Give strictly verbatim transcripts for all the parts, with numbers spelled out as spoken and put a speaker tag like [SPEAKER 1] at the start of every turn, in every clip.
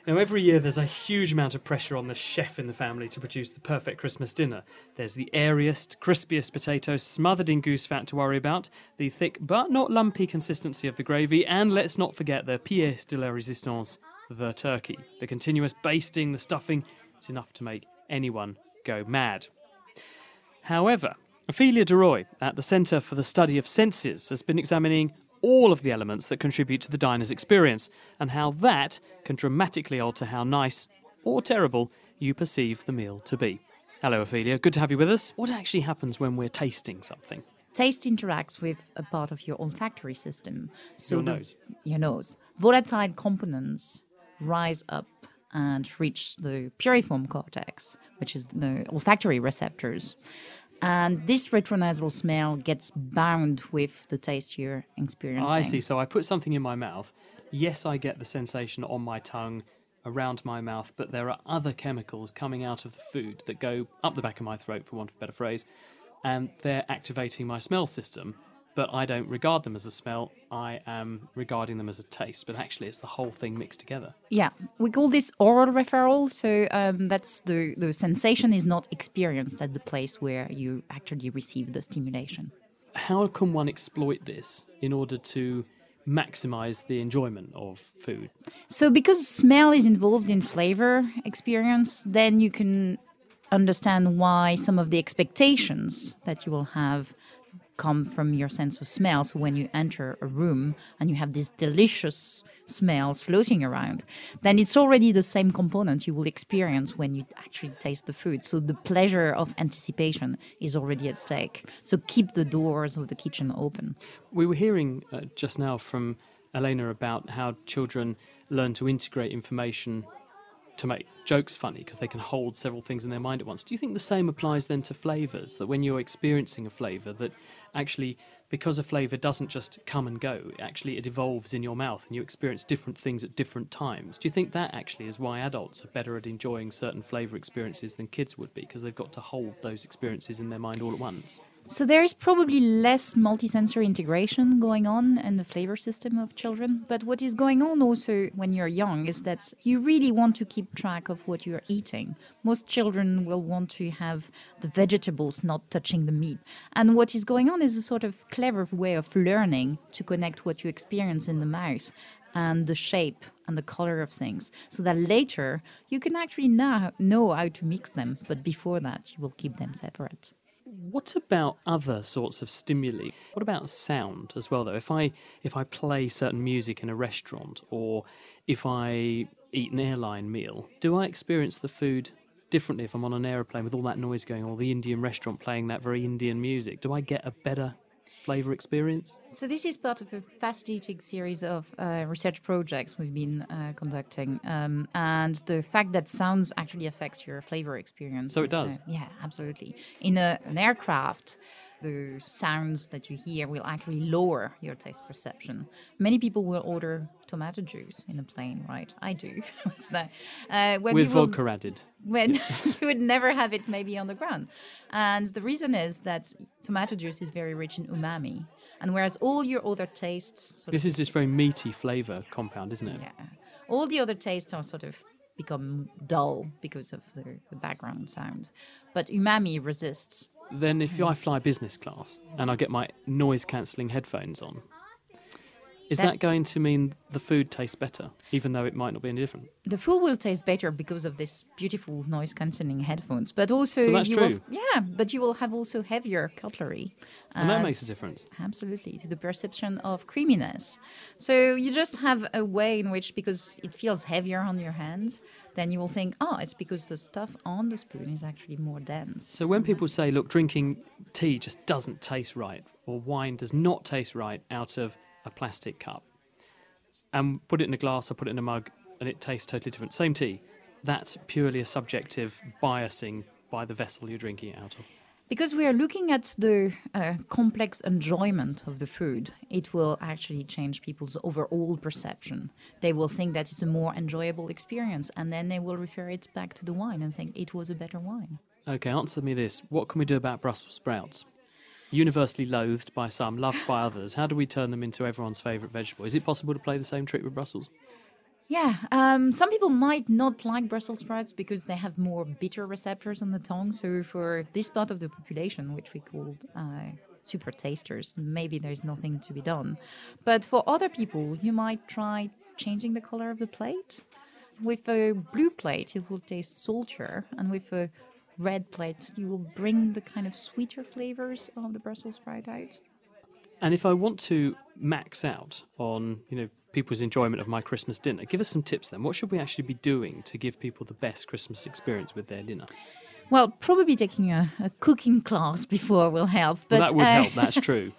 [SPEAKER 1] Now, every year there's a huge amount of pressure on the chef in the family to produce the perfect Christmas dinner. There's the airiest, crispiest potatoes smothered in goose fat to worry about, the thick but not lumpy consistency of the gravy, and let's not forget the pièce de la résistance, the turkey. The continuous basting, the stuffing, it's enough to make anyone go mad. However, Ophelia de Roy at the Centre for the Study of Senses has been examining all of the elements that contribute to the diner's experience and how that can dramatically alter how nice or terrible you perceive the meal to be. Hello, Ophelia. Good to have you with us. What actually happens when we're tasting something?
[SPEAKER 2] Taste interacts with a part of your olfactory system. So
[SPEAKER 1] Your
[SPEAKER 2] the-
[SPEAKER 1] nose.
[SPEAKER 2] Your nose. Volatile components rise up and reach the piriform cortex, which is the olfactory receptors. And this retronasal smell gets bound with the taste you're experiencing.
[SPEAKER 1] I see. So I put something in my mouth. Yes, I get the sensation on my tongue, around my mouth, but there are other chemicals coming out of the food that go up the back of my throat, for want of a better phrase, and they're activating my smell system. But I don't regard them as a smell. I am regarding them as a taste. But actually, it's the whole thing mixed together.
[SPEAKER 2] Yeah, we call this oral referral. So um, that's the, the sensation is not experienced at the place where you actually receive the stimulation.
[SPEAKER 1] How can one exploit this in order to maximise the enjoyment of food?
[SPEAKER 2] So because smell is involved in flavor experience, then you can understand why some of the expectations that you will have come from your sense of smell. So when you enter a room and you have these delicious smells floating around, then it's already the same component you will experience when you actually taste the food. So the pleasure of anticipation is already at stake. So keep the doors of the kitchen open.
[SPEAKER 1] We were hearing uh, just now from Elena about how children learn to integrate information to make jokes funny because they can hold several things in their mind at once. Do you think the same applies then to flavours, that when you're experiencing a flavour, that actually because a flavour doesn't just come and go, actually it evolves in your mouth and you experience different things at different times? Do you think that actually is why adults are better at enjoying certain flavour experiences than kids would be, because they've got to hold those experiences in their mind all at once?
[SPEAKER 2] So there is probably less multisensory integration going on in the flavor system of children. But what is going on also when you're young is that you really want to keep track of what you're eating. Most children will want to have the vegetables not touching the meat. And what is going on is a sort of clever way of learning to connect what you experience in the mouth and the shape and the color of things, so that later you can actually now know how to mix them. But before that, you will keep them separate.
[SPEAKER 1] What about other sorts of stimuli? What about sound as well, though? If I if I play certain music in a restaurant, or if I eat an airline meal, do I experience the food differently if I'm on an aeroplane with all that noise going on, or the Indian restaurant playing that very Indian music? Do I get a better flavour experience?
[SPEAKER 2] So this is part of a fascinating series of uh, research projects we've been uh, conducting, um, and the fact that sounds actually affects your flavor experience.
[SPEAKER 1] So it does?
[SPEAKER 2] Uh, yeah, absolutely. In a, an aircraft, the sounds that you hear will actually lower your taste perception. Many people will order tomato juice in a plane, right? I do. What's that? Uh, when
[SPEAKER 1] With
[SPEAKER 2] you will-
[SPEAKER 1] vodka added.
[SPEAKER 2] when you would never have it maybe on the ground. And the reason is that tomato juice is very rich in umami. And whereas all your other tastes... Sort
[SPEAKER 1] This
[SPEAKER 2] of,
[SPEAKER 1] is this very meaty flavour compound, isn't it?
[SPEAKER 2] yeah, all the other tastes are sort of become dull because of the, the background sound. But umami resists.
[SPEAKER 1] Then if I fly business class and I get my noise-cancelling headphones on, is that,
[SPEAKER 2] That-
[SPEAKER 1] going to mean the food tastes better, even though it might not be any different?
[SPEAKER 2] The food will taste better because of this beautiful noise cancelling headphones. But also...
[SPEAKER 1] So that's
[SPEAKER 2] you
[SPEAKER 1] true.
[SPEAKER 2] Will, yeah, but you will have also heavier cutlery.
[SPEAKER 1] And that
[SPEAKER 2] And-
[SPEAKER 1] makes a difference.
[SPEAKER 2] Absolutely, to the perception of creaminess. So you just have a way in which, because it feels heavier on your hand, then you will think, oh, it's because the stuff on the spoon is actually more dense.
[SPEAKER 1] So when people say, look, drinking tea just doesn't taste right, or wine does not taste right out of a plastic cup, and put it in a glass or put it in a mug and it tastes totally different, same tea, that's purely a subjective biasing by the vessel you're drinking it out of.
[SPEAKER 2] Because we are looking at the uh, complex enjoyment of the food, it will actually change people's overall perception. They will think that it's a more enjoyable experience, and then they will refer it back to the wine and think it was a better wine.
[SPEAKER 1] Okay, answer me this. What can we do about Brussels sprouts? Universally loathed by some, loved by others. How do we turn them into everyone's favourite vegetable? Is it possible to play the same trick with Brussels?
[SPEAKER 2] Yeah, um, some people might not like Brussels sprouts because they have more bitter receptors on the tongue. So for this part of the population, which we call uh, super tasters, maybe there's nothing to be done. But for other people, you might try changing the color of the plate. With a blue plate, it will taste saltier, and with a red plate, you will bring the kind of sweeter flavors of the Brussels sprout out.
[SPEAKER 1] And if I want to max out on, you know, people's enjoyment of my Christmas dinner, give us some tips then. What should we actually be doing to give people the best Christmas experience with their dinner?
[SPEAKER 2] Well, probably taking a, a cooking class before will help. But
[SPEAKER 1] Well, that would
[SPEAKER 2] uh,
[SPEAKER 1] help, that's true.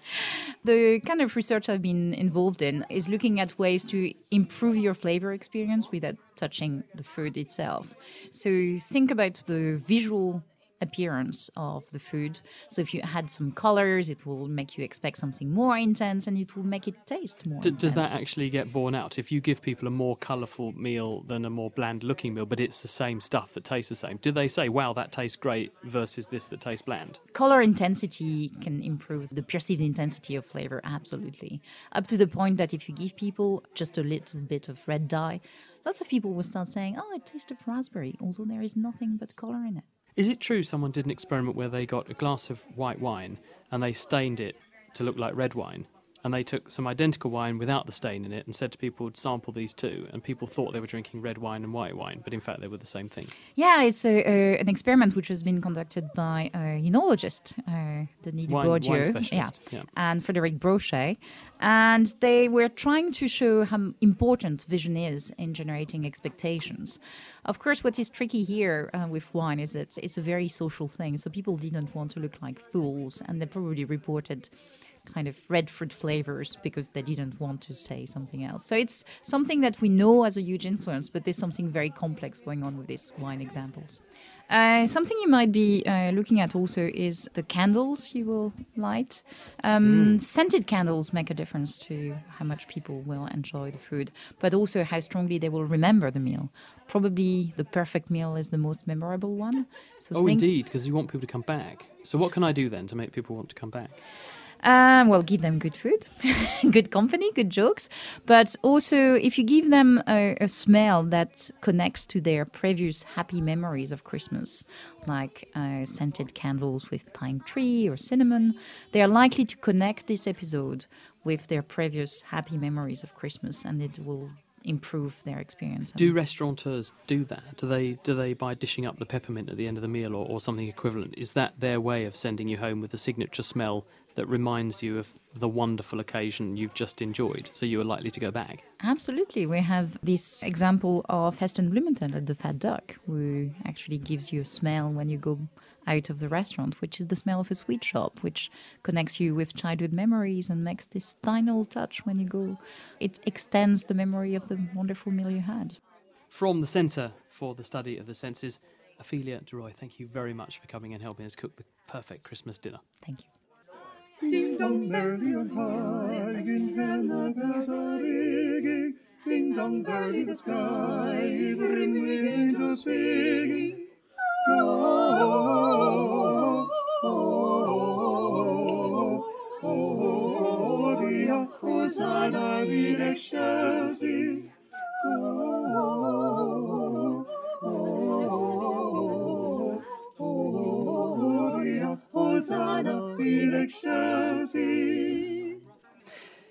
[SPEAKER 2] The kind of research I've been involved in is looking at ways to improve your flavor experience without touching the food itself. So think about the visual appearance of the food. So if you add some colors, it will make you expect something more intense and it will make it taste more
[SPEAKER 1] D-
[SPEAKER 2] intense.
[SPEAKER 1] does that actually get borne out? If you give people a more colourful meal than a more bland-looking meal, but it's the same stuff that tastes the same, do they say, wow, that tastes great versus this that tastes bland?
[SPEAKER 2] Color intensity can improve the perceived intensity of flavor, absolutely. Up to the point that if you give people just a little bit of red dye, lots of people will start saying, oh, it tastes of raspberry, although there is nothing but color in it.
[SPEAKER 1] Is it true someone did an experiment where they got a glass of white wine and they stained it to look like red wine? And they took some identical wine without the stain in it and said to people, sample these two. And people thought they were drinking red wine and white wine, but in fact they were the same thing.
[SPEAKER 2] Yeah, it's a, a, an experiment which has been conducted by a enologist, uh, Denis
[SPEAKER 1] Wine,
[SPEAKER 2] Dubourdieu,
[SPEAKER 1] wine specialist.
[SPEAKER 2] yeah,
[SPEAKER 1] Yeah.
[SPEAKER 2] and Frédéric Brochet. And they were trying to show how important vision is in generating expectations. Of course, what is tricky here uh, with wine is that it's a very social thing. So people didn't want to look like fools, and they probably reported kind of red fruit flavors because they didn't want to say something else. So it's something that we know has a huge influence, but there's something very complex going on with these wine examples. Uh, something you might be uh, looking at also is the candles you will light. Um, mm. Scented candles make a difference to how much people will enjoy the food, but also how strongly they will remember the meal. Probably the perfect meal is the most memorable one. So
[SPEAKER 1] oh,
[SPEAKER 2] think-
[SPEAKER 1] indeed, because you want people to come back. So what can I do then to make people want to come back?
[SPEAKER 2] Um, well, give them good food, good company, good jokes. But also, if you give them a, a smell that connects to their previous happy memories of Christmas, like uh, scented candles with pine tree or cinnamon, they are likely to connect this episode with their previous happy memories of Christmas, and it will improve their experience.
[SPEAKER 1] Do restaurateurs do that? Do they do they by dishing up the peppermint at the end of the meal or, or something equivalent? Is that their way of sending you home with a signature smell that reminds you of the wonderful occasion you've just enjoyed, so you are likely to go back?
[SPEAKER 2] Absolutely. We have this example of Heston Blumenthal at the Fat Duck, who actually gives you a smell when you go out of the restaurant, which is the smell of a sweet shop, which connects you with childhood memories and makes this final touch when you go. It extends the memory of the wonderful meal you had.
[SPEAKER 1] From the Centre for the Study of the Senses, Ophelia de Roy, thank you very much for coming and helping us cook the perfect Christmas dinner.
[SPEAKER 2] Thank you.
[SPEAKER 3] Ding dong, merrily on high, in the bells are ringing. Ding dong, early the sky is ringing with angels singing. Oh, oh, oh, oh, Gloria, Hosanna in excelsis. Oh, oh, oh, Gloria, Hosanna in excelsis.